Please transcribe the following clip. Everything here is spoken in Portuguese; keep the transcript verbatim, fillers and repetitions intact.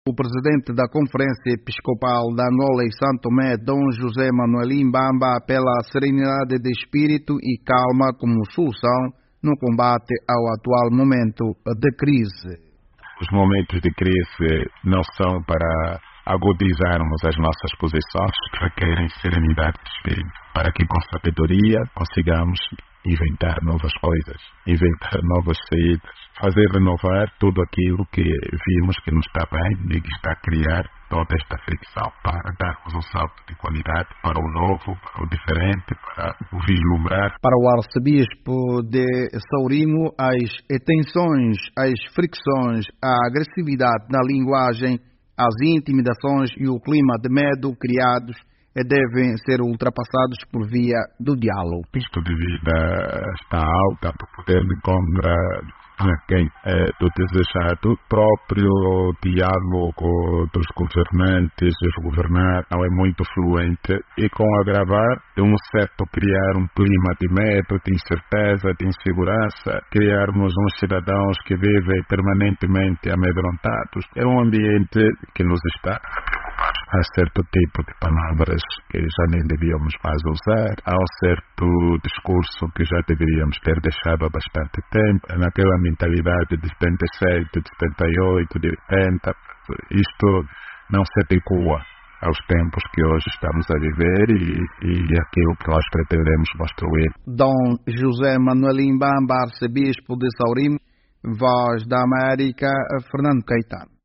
O presidente da Conferência Episcopal da Angola e São Tomé, Dom José Manuelim Bamba, apela à serenidade de espírito e calma como solução no combate ao atual momento de crise. Os momentos de crise não são para agudizarmos as nossas posições, requerem serenidade de espírito, para que com sabedoria consigamos inventar novas coisas, inventar novas saídas, fazer renovar tudo aquilo que vimos que não está bem e que está a criar toda esta fricção, para darmos um salto de qualidade para o novo, para o diferente, para o vislumbrar. Para o arcebispo de Saurimo, as tensões, as fricções, a agressividade na linguagem, as intimidações e o clima de medo criados devem ser ultrapassados por via do diálogo. O custo de vida está alto, para poder encontrar quem é do desejado. O próprio diálogo dos governantes e governar não é muito fluente e com o agravar de um certo criar um clima de medo, de incerteza, de insegurança, criarmos uns cidadãos que vivem permanentemente amedrontados. É um ambiente que nos está há certo tipo de palavras que já nem devíamos mais usar, há um certo discurso que já deveríamos ter deixado há bastante tempo, naquela mentalidade de setenta e sete, de setenta e oito, de oitenta, isto não se adequa aos tempos que hoje estamos a viver e, e aquilo que nós pretendemos construir. Dom José Manuelim Bamba, arcebispo de Saurimo, Voz da América, Fernando Caetano.